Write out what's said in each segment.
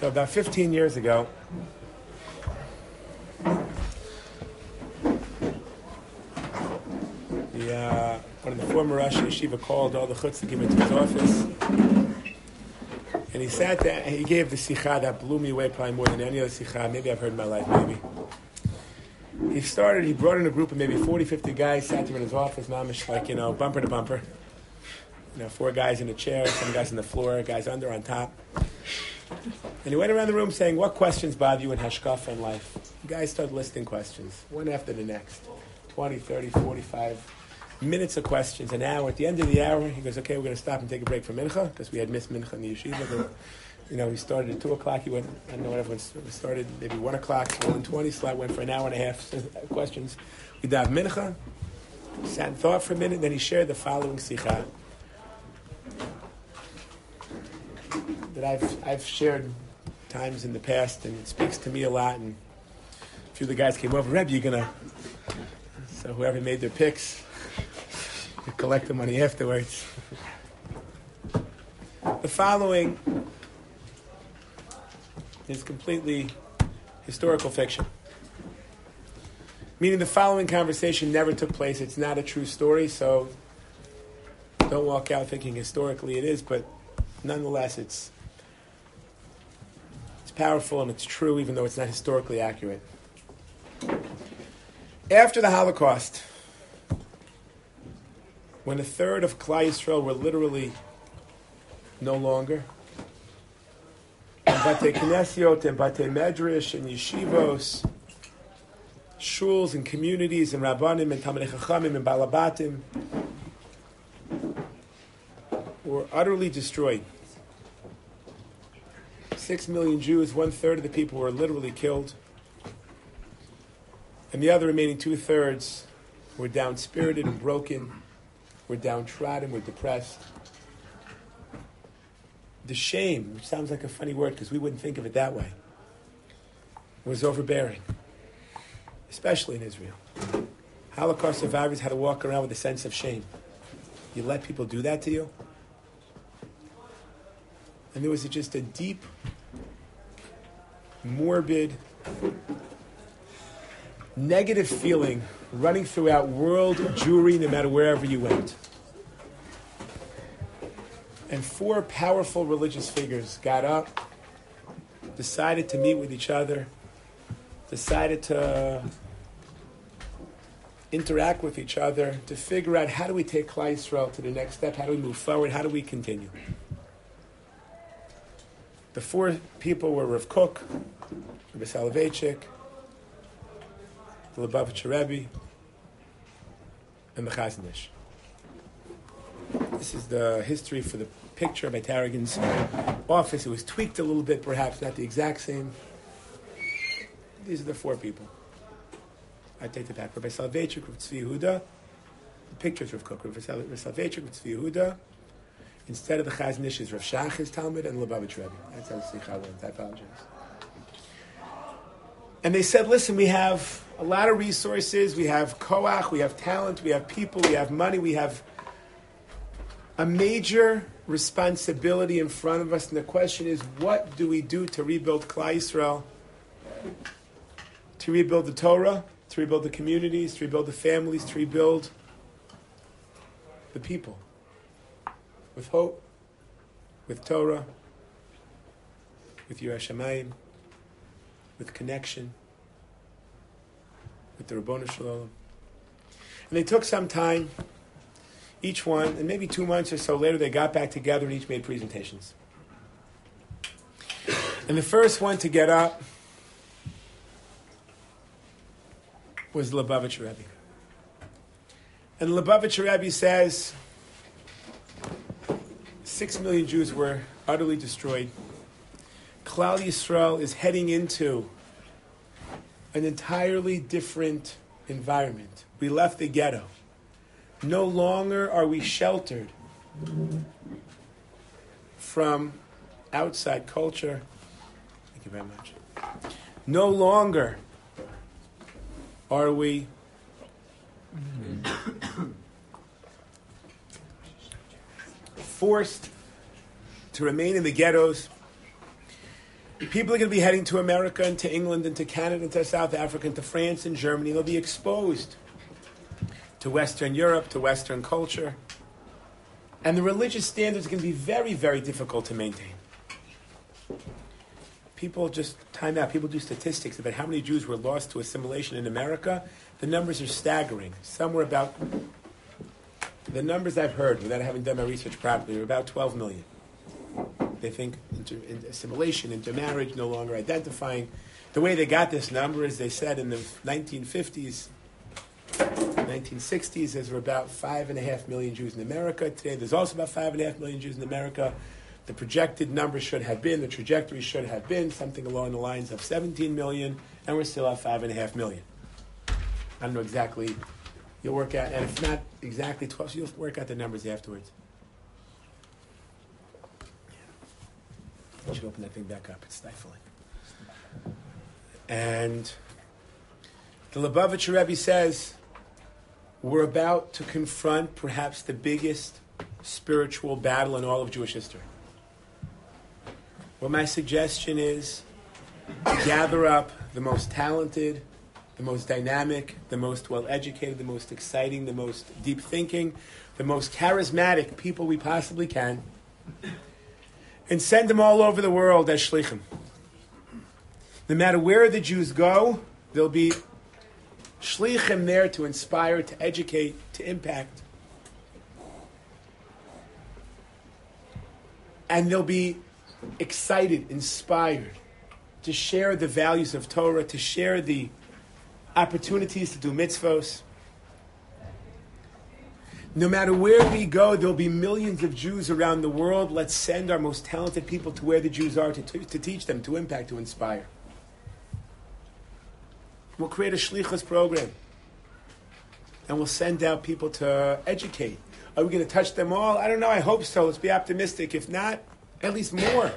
So about 15 years ago, one of the former Rosh Yeshiva called all the chutznikim into his office, and he sat there and he gave the sikha that blew me away probably more than any other sikha maybe I've heard in my life, maybe. He brought in a group of maybe 40, 50 guys, sat there in his office, mamish, like, bumper to bumper. 4 guys in a chair, some guys on the floor, guys under, on top. And he went around the room saying, what questions bother you in hashkafa in life? The guys started listing questions, one after the next. 20, 30, 45 minutes of questions, an hour. At the end of the hour, he goes, okay, we're going to stop and take a break for mincha, because we had missed mincha in the yeshiva. We started at 2 o'clock. He went, I don't know what everyone started, maybe 1 o'clock, so 1:20, so I went for an hour and a half questions. We dav mincha, sat and thought for a minute, then he shared the following sikha that I've shared times in the past, and it speaks to me a lot. And a few of the guys came over, Rebbe, you're going to... So whoever made their picks, you collect the money afterwards. The following is completely historical fiction. Meaning the following conversation never took place. It's not a true story, so don't walk out thinking historically it is, but nonetheless it's powerful and it's true even though it's not historically accurate. After the Holocaust, when a third of Klal Yisrael were literally no longer, and Batei Knesiot and Batei Medrash and Yeshivos, shuls and communities and Rabbanim and Talmidei Chachamim and Balabatim were utterly destroyed. 6 million Jews, 1/3 of the people were literally killed. And the other remaining 2/3 were down-spirited and broken, were downtrodden, were depressed. The shame, which sounds like a funny word because we wouldn't think of it that way, was overbearing, especially in Israel. Holocaust survivors had to walk around with a sense of shame. You let people do that to you? And there was just a deep, morbid, negative feeling running throughout world Jewry, no matter wherever you went. And 4 powerful religious figures got up, decided to meet with each other, decided to interact with each other, to figure out how do we take Klal Yisrael to the next step, how do we move forward, how do we continue. The 4 people were Rav Kook, Rebbe Soloveitchik, the Lubavitcher Rebbe, and the Chazon Ish. This is the history for the picture by Tarragon's office. It was tweaked a little bit, perhaps not the exact same. These are the 4 people. I take it back. Rebbe Soloveitchik, Rav Tzvi Yehuda. The picture is Rav Kook. Rebbe Soloveitchik, Rav Tzvi Yehuda. Instead of the Chazon Ish is Rav Shach, his Talmud, and Lubavitcher Rebbe. That's how the Sikha went. I apologize. And they said, listen, we have a lot of resources. We have koach, we have talent, we have people, we have money, we have a major responsibility in front of us. And the question is, what do we do to rebuild Klal Yisrael? To rebuild the Torah, to rebuild the communities, to rebuild the families, to rebuild the people. With hope, with Torah, with Yireh Shamayim, with connection, with the Rabbanu Shalom. And they took some time, each one, and maybe 2 months or so later, they got back together and each made presentations. And the first one to get up was the Lubavitcher Rebbe. And the Lubavitcher Rebbe says, 6 million Jews were utterly destroyed. Klal Yisrael is heading into an entirely different environment. We left the ghetto. No longer are we sheltered from outside culture. Thank you very much. No longer are we forced to remain in the ghettos. People are going to be heading to America and to England and to Canada and to South Africa and to France and Germany. They'll be exposed to Western Europe, to Western culture. And the religious standards are going to be very, very difficult to maintain. People just time out. People do statistics about how many Jews were lost to assimilation in America. The numbers are staggering. Somewhere about, the numbers I've heard, without having done my research properly, are about 12 million. They think assimilation, intermarriage, no longer identifying. The way they got this number is they said in the 1950s, 1960s, there were about 5.5 million Jews in America. Today, there's also about 5.5 million Jews in America. The projected number should have been, the trajectory should have been something along the lines of 17 million, and we're still at 5.5 million. I don't know exactly. You'll work out, and if not exactly 12, so you'll work out the numbers afterwards. I should open that thing back up. It's stifling. And the Lubavitcher Rebbe says, we're about to confront perhaps the biggest spiritual battle in all of Jewish history. Well, my suggestion is to gather up the most talented, the most dynamic, the most well-educated, the most exciting, the most deep-thinking, the most charismatic people we possibly can, and send them all over the world as shlichim. No matter where the Jews go, there'll be shlichim there to inspire, to educate, to impact. And they'll be excited, inspired, to share the values of Torah, to share the opportunities to do mitzvos. No matter where we go, there'll be millions of Jews around the world. Let's send our most talented people to where the Jews are to teach them, to impact, to inspire. We'll create a shlichus program. And we'll send out people to educate. Are we going to touch them all? I don't know. I hope so. Let's be optimistic. If not, at least more.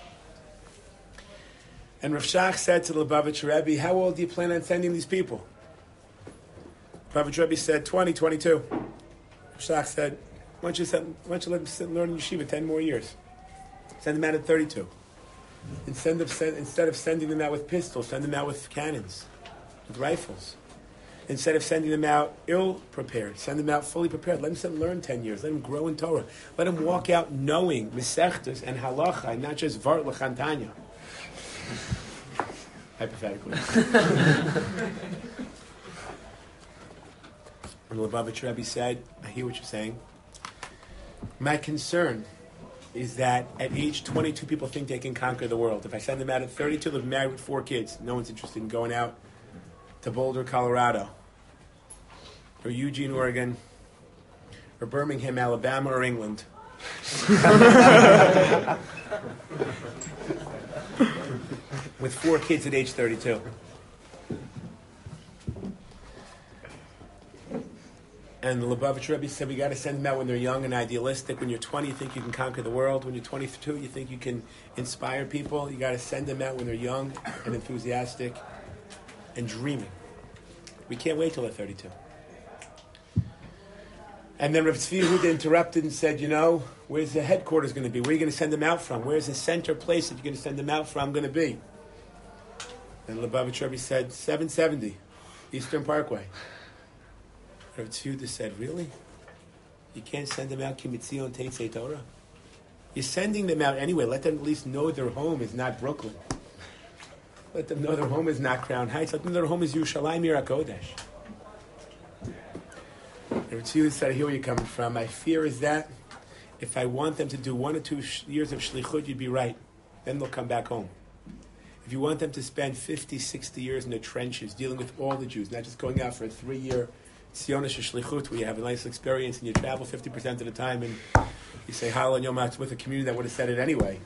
And Rav Shach said to the Lubavitcher Rebbe, how old do you plan on sending these people? Lubavitcher Rebbe said, 20, 22. Rav Shach said, why don't you let them sit and learn in yeshiva 10 more years? Send them out at 32. Instead of sending them out with pistols, send them out with cannons, with rifles. Instead of sending them out ill-prepared, send them out fully prepared. Let them sit and learn 10 years. Let them grow in Torah. Let them walk out knowing Mesechtas and Halacha, and not just Vart L'Chantanya. Hypothetically. And Lubavitcher Rebbe said, I hear what you're saying. My concern is that at age 22, people think they can conquer the world. If I send them out at 32, they'll be married with 4 kids. No one's interested in going out to Boulder, Colorado, or Eugene, Oregon, or Birmingham, Alabama, or England. With 4 kids at age 32. And the Lubavitcher Rebbe said we got to send them out when they're young and idealistic. When you're 20, you think you can conquer the world. When you're 22, you think you can inspire people. You got to send them out when they're young and enthusiastic and dreaming. We can't wait till they're 32. And then Rav Tzvi Yehuda interrupted and said, where's the headquarters going to be? Where are you going to send them out from? Where's the center place that you're going to send them out from going to be? And Lubavitcher Rebbe said, 770 Eastern Parkway. Rav Tzvi Yehuda said, really? You can't send them out Kimitzion Teitzei Torah? You're sending them out anyway. Let them at least know their home is not Brooklyn. Let them know their home is not Crown Heights. Let them know their home is Yerushalayim Yer HaKodesh. Rav Tzvi Yehuda said, I hear where you're coming from. My fear is that if I want them to do 1 or 2 years of shlichut, you'd be right. Then they'll come back home. If you want them to spend 50, 60 years in the trenches, dealing with all the Jews, not just going out for a 3-year Tzionis shlichut, where you have a nice experience and you travel 50% of the time and you say Hallel and Yom HaTzmaut with a community that would have said it anyway.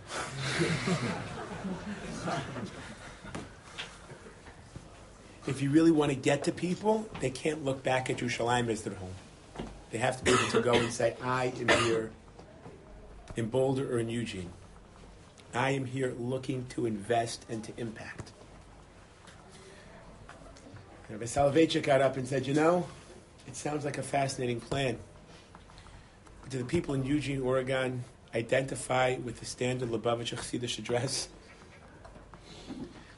If you really want to get to people, they can't look back at Yerushalayim as their home. They have to be able to go and say, I am here in Boulder or in Eugene. I am here looking to invest and to impact. And Rabbi Soloveitchik got up and said, it sounds like a fascinating plan. But do the people in Eugene, Oregon identify with the standard Lubavitcher Chassidish address?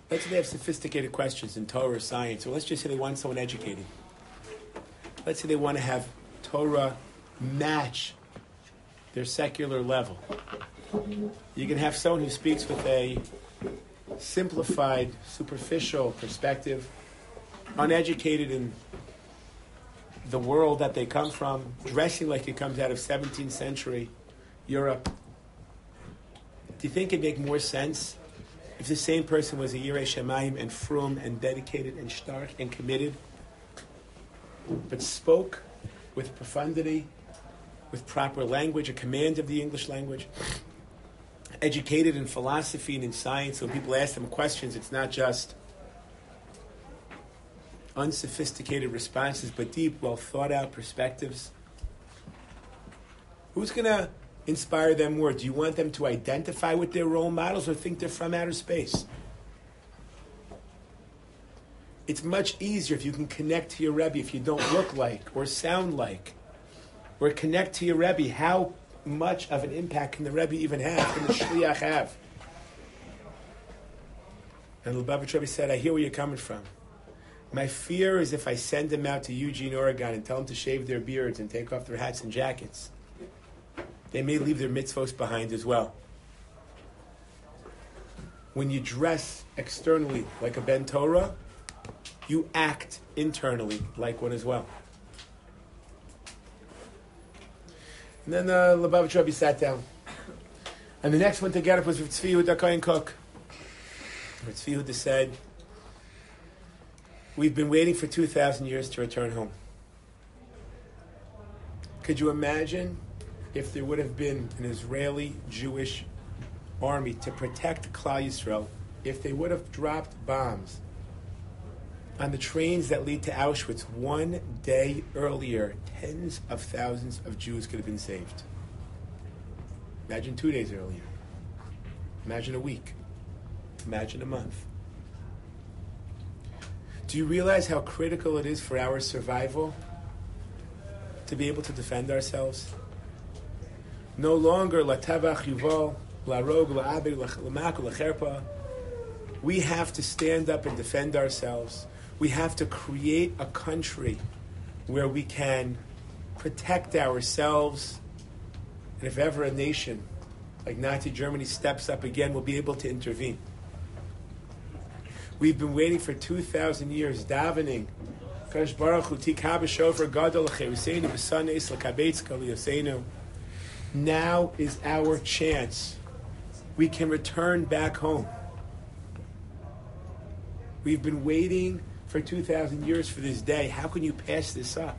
Let's say they have sophisticated questions in Torah or science, or let's just say they want someone educated. Let's say they want to have Torah match their secular level. You can have someone who speaks with a simplified, superficial perspective, uneducated in the world that they come from, dressing like it comes out of 17th century Europe. Do you think it'd make more sense if the same person was a Yirei Shemayim and frum and dedicated and stark and committed, but spoke with profundity, with proper language, a command of the English language, educated in philosophy and in science, so when people ask them questions, it's not just unsophisticated responses, but deep, well thought out perspectives? Who's going to inspire them more? Do you want them to identify with their role models or think they're from outer space? It's much easier if you can connect to your Rebbe if you don't look like or sound like, or connect to your Rebbe. How much of an impact can the Rebbe even have? Can the Shliach have? And Lubavitch Rebbe said, I hear where you're coming from. My fear is if I send them out to Eugene, Oregon and tell them to shave their beards and take off their hats and jackets, they may leave their mitzvos behind as well. When you dress externally like a Ben Torah, you act internally like one as well. And then Lubavitch Rebbe sat down. And the next one to get up was Tzvi Yehuda Kohen Cook. Tzvi Yehuda said, we've been waiting for 2,000 years to return home. Could you imagine if there would have been an Israeli Jewish army to protect Klal Yisrael, if they would have dropped bombs on the trains that lead to Auschwitz one day earlier, tens of thousands of Jews could have been saved. Imagine 2 days earlier. Imagine a week. Imagine a month. Do you realize how critical it is for our survival to be able to defend ourselves? No longer la tavach yuval, la rog, la abed, la mak, la cherpa. We have to stand up and defend ourselves. We have to create a country where we can protect ourselves. And if ever a nation like Nazi Germany steps up again, we'll be able to intervene. We've been waiting for 2,000 years, davening. Kadosh Baruch Hu tikha b'shofar gadol l'cheruseinu b'sanes l'kabetzka l'yoseinu. Now is our chance. We can return back home. We've been waiting for 2,000 years for this day. How can you pass this up?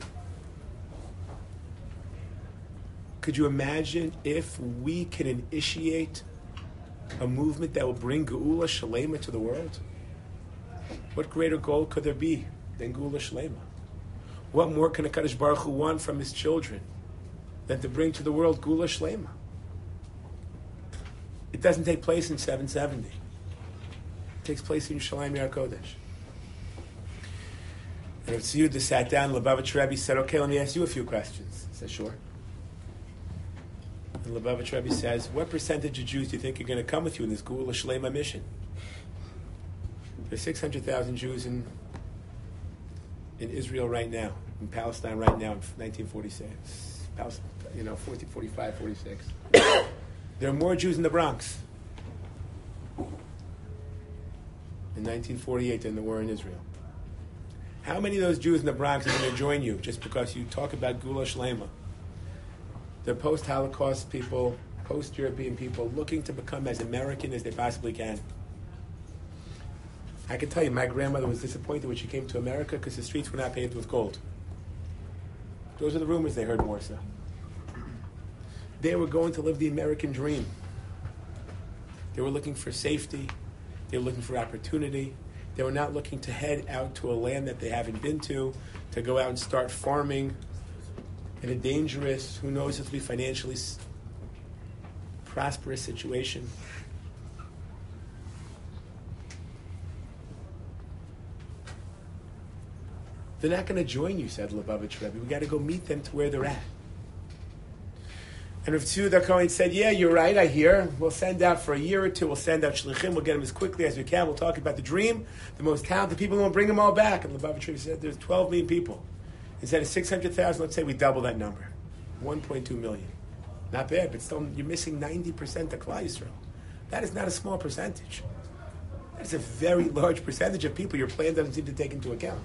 Could you imagine if we can initiate a movement that will bring Geula Shalema to the world? What greater goal could there be than Geula Shalema? What more can a Kadosh Baruch Hu want from his children than to bring to the world Geula Shalema? It doesn't take place in 770. It takes place in Yerushalayim Yar Kodesh. And Tzvi Yehuda sat down, Lubavitch Rebbe said, okay, let me ask you a few questions. He said, sure. And Lubavitch Rebbe says, what percentage of Jews do you think are going to come with you in this Geula Shalema mission? There's 600,000 Jews in Israel right now, in Palestine right now, in 1946. 45, 46. There are more Jews in the Bronx in 1948 than there were in Israel. How many of those Jews in the Bronx are going to join you just because you talk about Geula Shalema? They're post-Holocaust people, post-European people, looking to become as American as they possibly can. I can tell you, my grandmother was disappointed when she came to America because the streets were not paved with gold. Those are the rumors they heard more so. They were going to live the American dream. They were looking for safety. They were looking for opportunity. They were not looking to head out to a land that they haven't been to go out and start farming in a dangerous, who knows if it'll be financially prosperous situation. They're not going to join you, said Lubavitch Rebbe. We got to go meet them to where they're at. And Rav Tzvi Cohen said, yeah, you're right, I hear. We'll send out for a year or two, we'll send out shlichim, we'll get them as quickly as we can, we'll talk about the dream, the most talented people, and we'll bring them all back. And Lubavitch said, there's 12 million people. Instead of 600,000, let's say we double that number. 1.2 million. Not bad, but still you're missing 90% of Klal Yisrael. That is not a small percentage. That's a very large percentage of people your plan doesn't seem to take into account.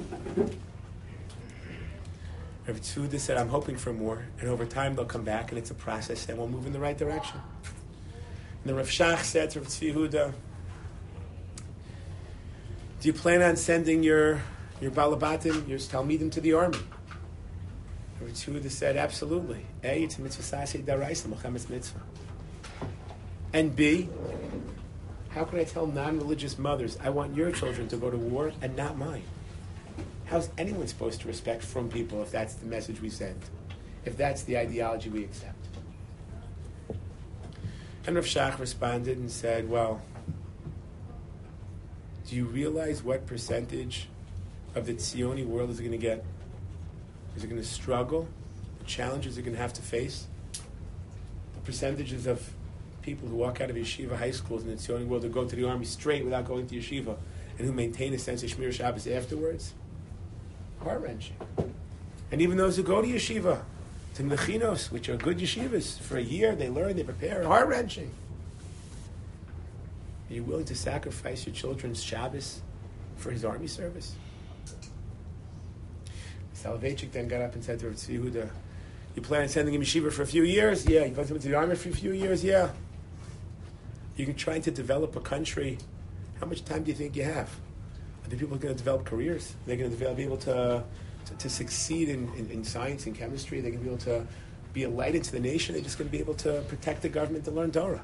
Rav Tzvi said, I'm hoping for more, and over time they'll come back, and it's a process, and we'll move in the right direction. And the Rav Shach said to Rav Tzvi Yehuda, do you plan on sending your Balabatim, your Talmidim to the army? Rav Tzvi Yehuda said, absolutely. A, it's a mitzvah sasei daraisa, Muhammad's mitzvah. And B, how can I tell non-religious mothers, I want your children to go to war and not mine? How's anyone supposed to respect from people if that's the message we send? If that's the ideology we accept? And Rav Shach responded and said, well, do you realize what percentage of the Tzioni world is it going to get? Is it going to struggle? The challenges they're going to have to face? The percentages of people who walk out of yeshiva high schools in the Tzioni world who go to the army straight without going to yeshiva and who maintain a sense of Shmir Shabbos afterwards? Heart-wrenching. And even those who go to yeshiva, to mechinos, which are good yeshivas, for a year they learn, they prepare, heart-wrenching. Are you willing to sacrifice your children's Shabbos for his army service? Soloveitchik then got up and said to Rav Tzvi Yehuda, you plan on sending him yeshiva for a few years? Yeah. You plan to go to the army for a few years? Yeah. You're trying to develop a country. How much time do you think you have? Are the people going to develop careers? They're going to be able to succeed in science and chemistry. They're going to be able to be a light into the nation. They're just going to be able to protect the government and learn Torah.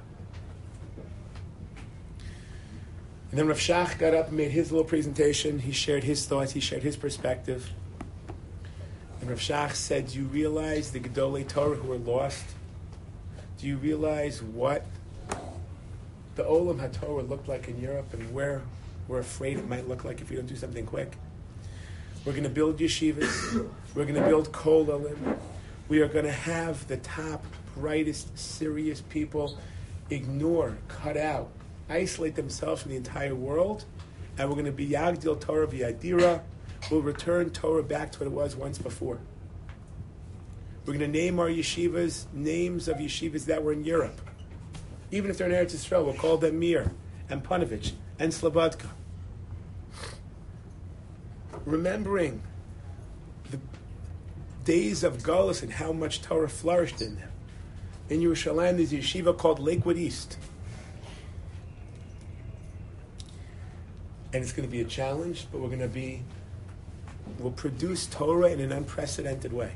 And then Rav Shach got up and made his little presentation. He shared his thoughts. He shared his perspective. And Rav Shach said, do you realize the Gedolei Torah who are lost? Do you realize what the Olam HaTorah looked like in Europe and where we're afraid it might look like if we don't do something quick? We're going to build yeshivas. We're going to build kollalim. We are going to have the top, brightest, serious people ignore, cut out, isolate themselves from the entire world, and we're going to be Yagdil Torah v'Yadira. We'll return Torah back to what it was once before. We're going to name our yeshivas names of yeshivas that were in Europe. Even if they're in Eretz Yisrael, we'll call them Mir and Panovich and Slobodka. Remembering the days of Galus and how much Torah flourished in them. In Yerushalayim, there's a yeshiva called Lakewood East. And it's going to be a challenge, but we'll produce Torah in an unprecedented way.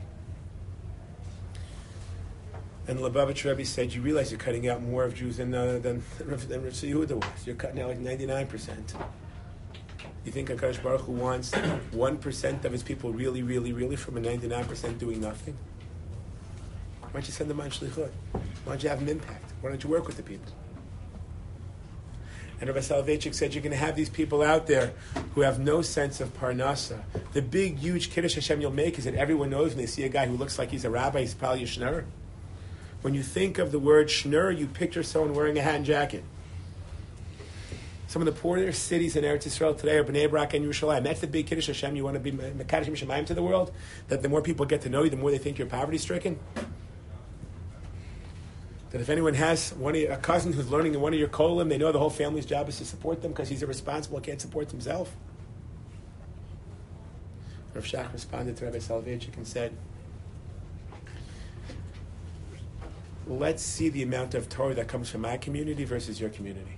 And Lubavitch Rebbe said, you realize you're cutting out more of Jews than Rav Tzvi Yehuda was. You're cutting out like 99%. You think HaKadosh Baruch Hu wants 1% of his people really, really, really from a 99% doing nothing? Why don't you send them on Shlichut? Why don't you have an impact? Why don't you work with the people? And Rabbi Soloveitchik said, you're going to have these people out there who have no sense of parnasa. The big, huge Kiddush Hashem you'll make is that everyone knows when they see a guy who looks like he's a rabbi, he's probably a shneur. When you think of the word shneur, you picture someone wearing a hat and jacket. Some of the poorer cities in Eretz Yisrael today are Bnei Brak and Yerushalayim. That's the big Kiddush Hashem. You want to be Mekadosh Shemayim to the world? That the more people get to know you, the more they think you're poverty-stricken? That if anyone has a cousin who's learning in one of your kollel, they know the whole family's job is to support them because he's irresponsible and can't support himself? Rav Shach responded to Rabbi Soloveitchik and said, let's see the amount of Torah that comes from my community versus your community.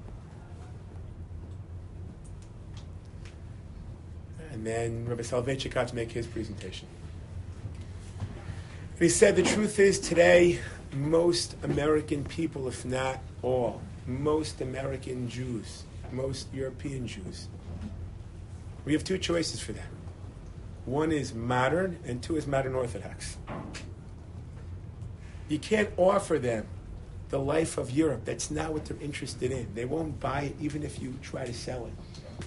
And then Rabbi Soloveitchik got to make his presentation. And he said, the truth is today, most American people, if not all, most American Jews, most European Jews, we have two choices for them. One is modern, and two is modern Orthodox. You can't offer them the life of Europe. That's not what they're interested in. They won't buy it even if you try to sell it.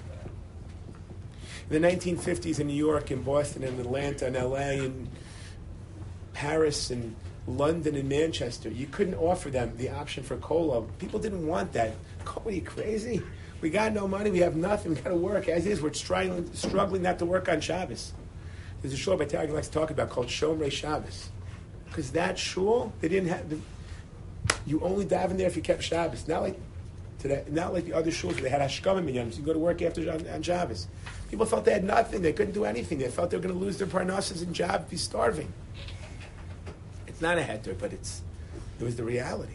In the 1950s in New York and Boston and Atlanta and LA and Paris and London and Manchester. You couldn't offer them the option for cola. People didn't want that. Are you crazy? We got no money. We have nothing. We got to work. As is, we're struggling not to work on Shabbos. There's a shul Targum likes to talk about called Shomrei Shabbos. Because that shul, they didn't have... You only daven there if you kept Shabbos. Not like today, not like the other shuls where they had Hashkama Minyam, so you go to work after on Shabbos. People felt they had nothing. They couldn't do anything. They felt they were going to lose their parnassus and job, be starving. It's not a heter, but it was the reality.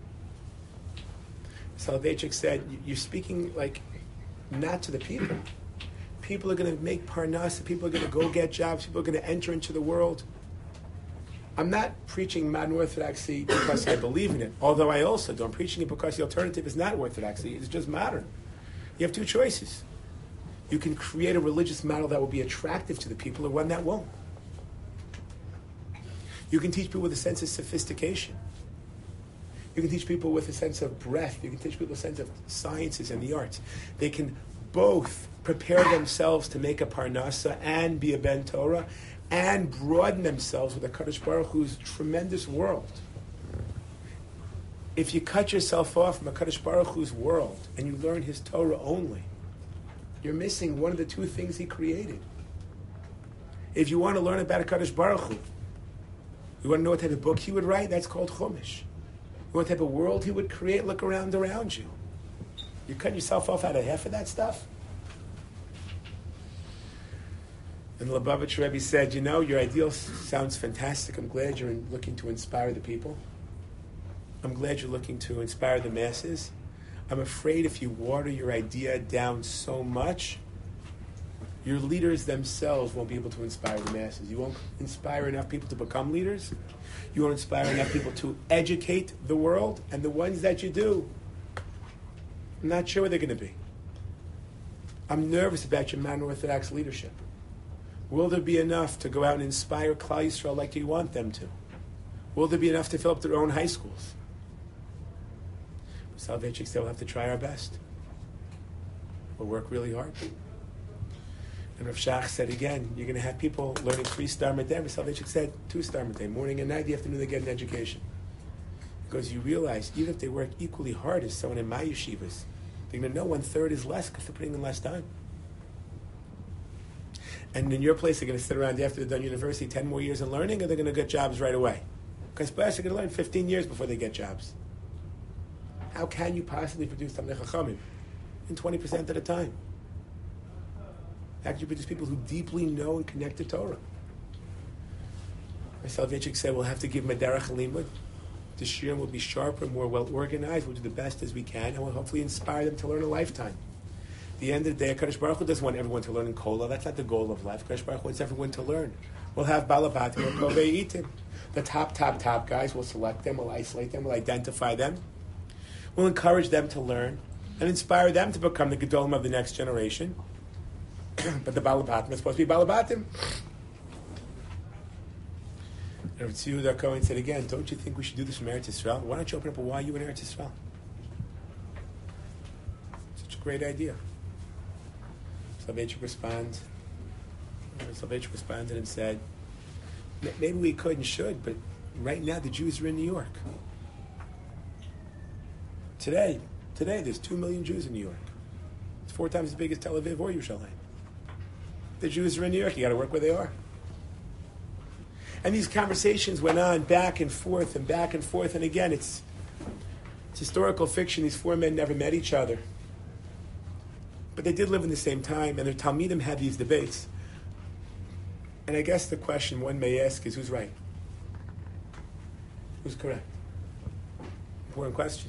Soloveitchik said, you're speaking like not to the people. People are going to make parnassus. People are going to go get jobs. People are going to enter into the world. I'm not preaching modern orthodoxy because I believe in it, although I also don't. I'm preaching it because the alternative is not orthodoxy. It's just modern. You have two choices. You can create a religious model that will be attractive to the people or one that won't. You can teach people with a sense of sophistication. You can teach people with a sense of breadth. You can teach people a sense of sciences and the arts. They can both prepare themselves to make a parnasa and be a ben Torah and broaden themselves with a Kadosh Baruch Hu's tremendous world. If you cut yourself off from a Kadosh Baruch Hu's world and you learn his Torah only, you're missing one of the two things he created. If you want to learn about a Kadosh Baruch Hu, you want to know what type of book he would write? That's called Chumash. You want what type of world he would create? Look around you. You're cutting yourself off out of half of that stuff? And the Lubavitch Rebbe said, your ideal sounds fantastic. I'm glad you're looking to inspire the people. I'm glad you're looking to inspire the masses. I'm afraid if you water your idea down so much, your leaders themselves won't be able to inspire the masses. You won't inspire enough people to become leaders. You won't inspire enough people to educate the world. And the ones that you do, I'm not sure where they're going to be. I'm nervous about your modern Orthodox leadership. Will there be enough to go out and inspire Klal Yisrael like you want them to? Will there be enough to fill up their own high schools? Soloveitchik said we'll have to try our best. We'll work really hard. And Rav Shach said again, you're going to have people learning 3 star midday. Soloveitchik said 2 star midday, morning and night, the afternoon they get an education. Because you realize, even if they work equally hard as someone in my yeshivas, they're going to know 1/3 is less because they're putting in less time. And in your place, they're going to sit around after they're done university 10 more years in learning, or they're going to get jobs right away. Because perhaps they're going to learn 15 years before they get jobs. How can you possibly produce Talmidei Chachamim in 20% of the time? How can you produce people who deeply know and connect to Torah? Soloveitchik said we'll have to give them a derech limud. The shiurim will be sharper, more well-organized. We'll do the best as we can, and we'll hopefully inspire them to learn a lifetime. At the end of the day, Kadosh Baruch Hu doesn't want everyone to learn in Kola. That's not the goal of life. Kadosh Baruch Hu wants everyone to learn. We'll have Balabatim or Kovei Itim. The top guys, we'll select them, we'll isolate them, we'll identify them. We'll encourage them to learn and inspire them to become the Gedolim of the next generation. But the Balabatim is supposed to be Balabatim. And Rav Tzvi Cohen said again, don't you think we should do this from Eretz Yisrael? Why don't you open up a YU in Eretz Yisrael? Such a great idea. Soloveitchik responded and said, maybe we could and should, but right now the Jews are in New York. Today, there's 2 million Jews in New York. It's 4 times as big as Tel Aviv or Yerushalayim. The Jews are in New York. You got to work where they are. And these conversations went on back and forth, and again, it's historical fiction. These 4 men never met each other. But they did live in the same time, and their Talmidim had these debates. And I guess the question one may ask is, who's right? Who's correct? Important question.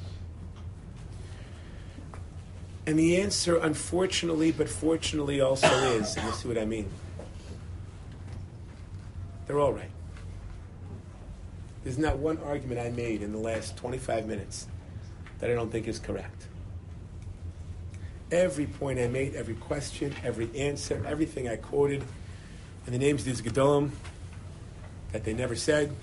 And the answer, unfortunately, but fortunately also is, and you'll see what I mean, they're all right. There's not one argument I made in the last 25 minutes that I don't think is correct. Every point I made, every question, every answer, everything I quoted, and the names of these Gedolim that they never said,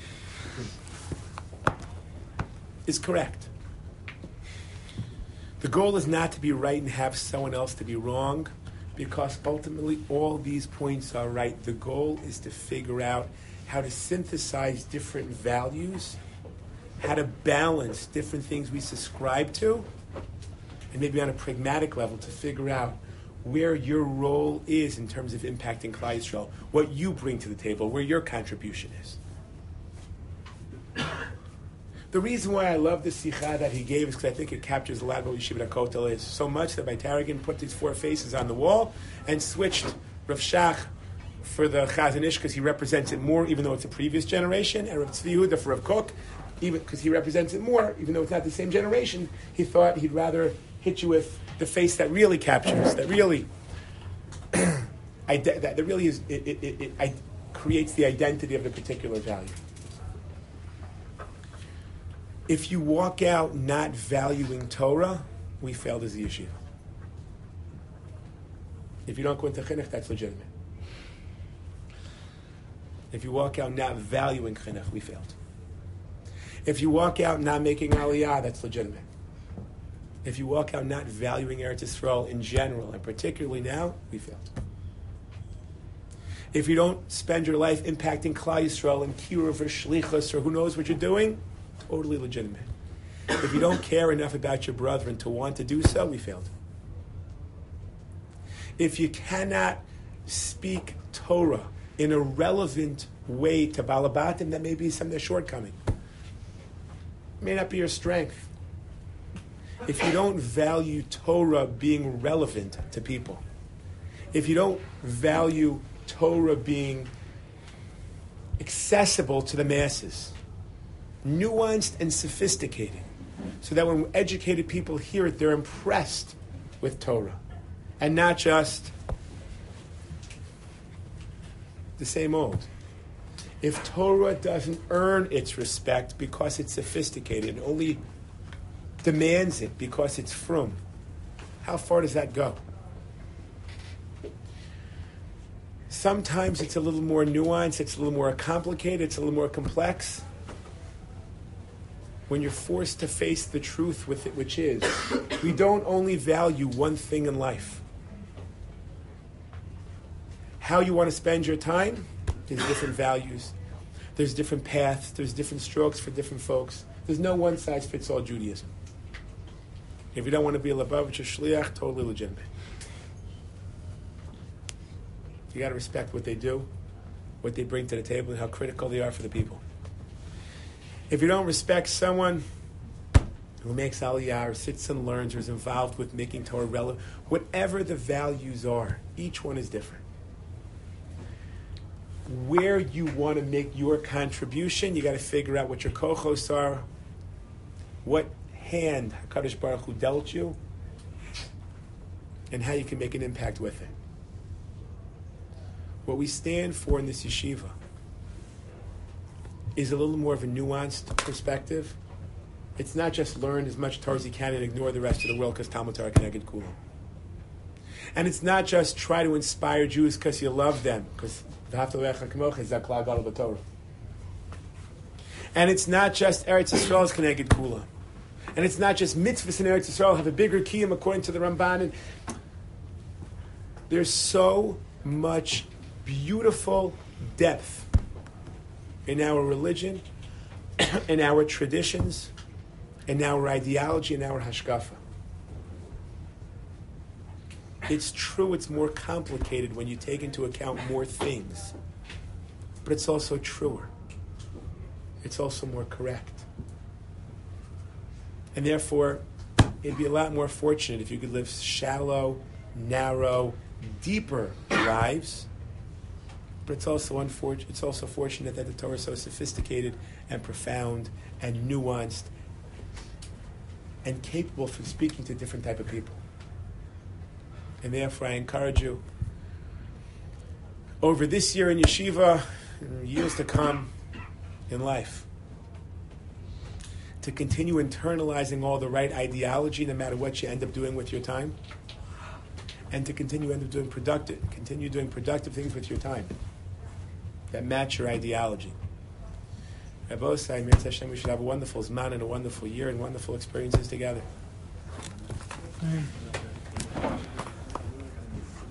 is correct. The goal is not to be right and have someone else to be wrong, because ultimately all these points are right. The goal is to figure out how to synthesize different values, how to balance different things we subscribe to, and maybe on a pragmatic level to figure out where your role is in terms of impacting Klal Yisrael, what you bring to the table, where your contribution is. The reason why I love the Sikha that he gave is because I think it captures a lot of what Yeshivat HaKotel is. So much that by Taragin put these four faces on the wall and switched Rav Shach for the Chazon Ish because he represents it more, even though it's a previous generation, and Rav Tzvi Yehuda for Rav Kook, even because he represents it more, even though it's not the same generation. He thought he'd rather hit you with the face that really captures, that really, that really is, it creates the identity of the particular value. If you walk out not valuing Torah, we failed as a yeshiva. If you don't go into chinuch, that's legitimate. If you walk out not valuing chinuch, we failed. If you walk out not making aliyah, that's legitimate. If you walk out not valuing Eretz Yisrael in general, and particularly now, we failed. If you don't spend your life impacting Klal Yisrael and kiruv or shlichus or who knows what you're doing, totally legitimate. If you don't care enough about your brethren to want to do so, we failed. If you cannot speak Torah in a relevant way to Balabatim, that may be some of their shortcoming. It may not be your strength. If you don't value Torah being relevant to people, if you don't value Torah being accessible to the masses, nuanced and sophisticated, so that when educated people hear it, they're impressed with Torah, and not just the same old. If Torah doesn't earn its respect because it's sophisticated, and only demands it because it's frum, how far does that go? Sometimes it's a little more nuanced, it's a little more complicated, it's a little more complex. When you're forced to face the truth with it, which is, we don't only value one thing in life. How you want to spend your time, there's different values. There's different paths. There's different strokes for different folks. There's no one-size-fits-all Judaism. If you don't want to be a Lubavitcher Shliach, totally legitimate. You got to respect what they do, what they bring to the table, and how critical they are for the people. If you don't respect someone who makes aliyah or sits and learns or is involved with making Torah relevant, whatever the values are, each one is different. Where you want to make your contribution, you got to figure out what your kochos are, what hand HaKadosh Baruch Hu dealt you, and how you can make an impact with it. What we stand for in this yeshiva is a little more of a nuanced perspective. It's not just learn as much Torah as you can and ignore the rest of the world because Talmud Torah Keneged Kulam. And it's not just try to inspire Jews because you love them, because V'ahavta l'reacha kamocha is that klal gadol b'Torah. And it's not just Eretz Yisrael is Keneged Kulam. And it's not just mitzvahs in Eretz Yisrael have a bigger kiyum according to the Ramban. And there's so much beautiful depth in our religion, in our traditions, in our ideology, in our hashkafa. It's true it's more complicated when you take into account more things, but it's also truer. It's also more correct. And therefore, it'd be a lot more fortunate if you could live shallow, narrow, deeper lives. But it's also unfortunate. It's also fortunate that the Torah is so sophisticated and profound and nuanced and capable for speaking to different type of people. And therefore, I encourage you over this year in yeshiva, and years to come in life, to continue internalizing all the right ideology, no matter what you end up doing with your time, and to continue doing productive things with your time that match your ideology. Rabbi Osai, Mirz Hashem, we should have a wonderful Zman and a wonderful year and wonderful experiences together.